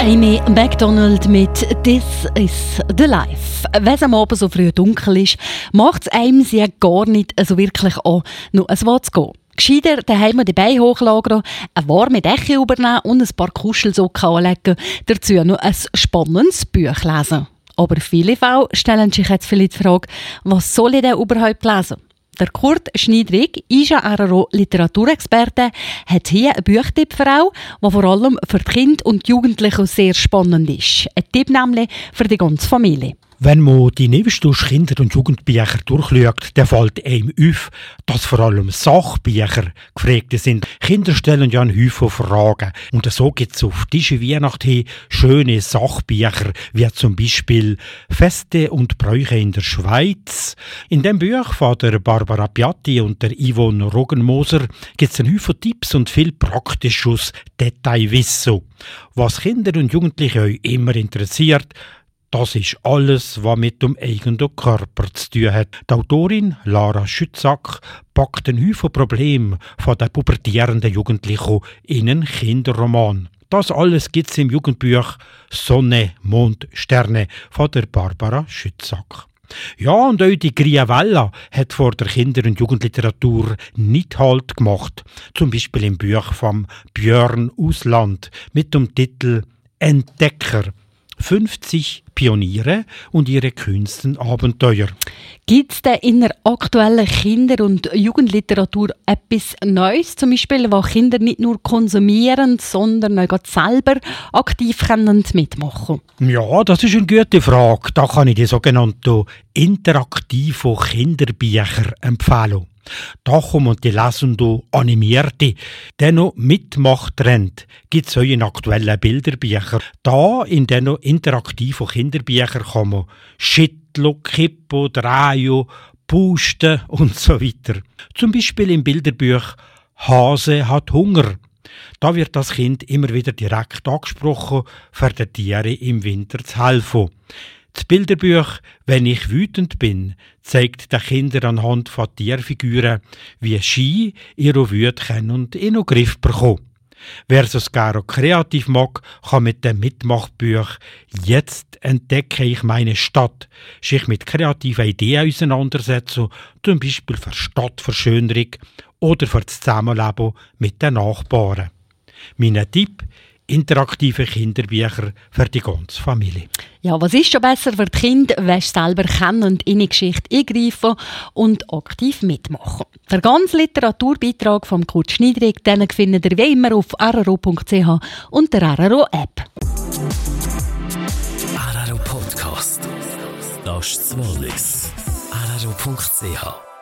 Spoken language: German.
Amy MacDonald mit «This is the Life». Wenn es am Abend so früh dunkel ist, macht es einem sehr gar nicht so wirklich an, noch ein Wort zu gehen. Gescheiter daheim die Beine hochlagern, eine warme Decke übernehmen und ein paar Kuschelsocken anlegen, dazu noch ein spannendes Buch lesen. Aber viele Frauen stellen sich jetzt vielleicht die Frage, was soll ich denn überhaupt lesen? Der Kurt Schniedrig ist ja Literaturexperte, hat hier einen Buchtipp für auch, der vor allem für die Kinder und Jugendlichen sehr spannend ist. Ein Tipp nämlich für die ganze Familie. Wenn man die Nebenstufe Kinder- und Jugendbücher durchschaut, dann fällt einem auf, dass vor allem Sachbücher gefragt sind. Kinder stellen ja einen Haufen Fragen. Und so gibt es auf diese Weihnacht hin schöne Sachbücher, wie zum Beispiel «Feste und Bräuche in der Schweiz». In dem Buch von der Barbara Piatti und der Yvonne Roggenmoser gibt es einen Haufen Tipps und viel praktisches Detailwissen. Was Kinder und Jugendliche euch immer interessiert, das ist alles, was mit dem eigenen Körper zu tun hat. Die Autorin Lara Schützack packt einen Haufen Probleme von den pubertierenden Jugendlichen in einen Kinderroman. Das alles gibt es im Jugendbuch «Sonne, Mond, Sterne» von der Barbara Schützack. Ja, und auch die Griavella hat vor der Kinder- und Jugendliteratur nicht Halt gemacht. Zum Beispiel im Buch von Björn Ausland mit dem Titel «Entdecker». 50 Pioniere und ihre kühnsten Abenteuer. Gibt es denn in der aktuellen Kinder- und Jugendliteratur etwas Neues, zum Beispiel, was Kinder nicht nur konsumieren, sondern auch selber aktiv mitmachen können? Ja, das ist eine gute Frage. Da kann ich die sogenannten interaktiven Kinderbücher empfehlen. Da kommen die Lesenden animierte. Dennoch Mitmachtrend gibt es auch in aktuellen Bilderbüchern. Da in den interaktiven Kinderbüchern kann man schütteln, kippen, drehen, pusten und so weiter. Zum Beispiel im Bilderbuch «Hase hat Hunger». Da wird das Kind immer wieder direkt angesprochen, für die Tiere im Winter zu helfen. Das Bilderbuch «Wenn ich wütend bin» zeigt den Kindern anhand von Tierfiguren, wie Ski ihre Wut und in den Griff bekommen. Wer es gerne kreativ mag, kann mit dem Mitmachbuch «Jetzt entdecke ich meine Stadt» sich mit kreativen Ideen auseinandersetzen, zum Beispiel für Stadtverschönerung oder für das Zusammenleben mit den Nachbarn. Mein Tipp: interaktive Kinderbücher für die ganze Familie. Ja, was ist schon besser für die Kinder, wenn sie selber kennen und in die Geschichte eingreifen und aktiv mitmachen. Der ganze Literaturbeitrag von Kurt Schniedrig, den findet ihr wie immer auf rro.ch und der RRO-App. RRO Podcast. Das ist das Wallis. rro.ch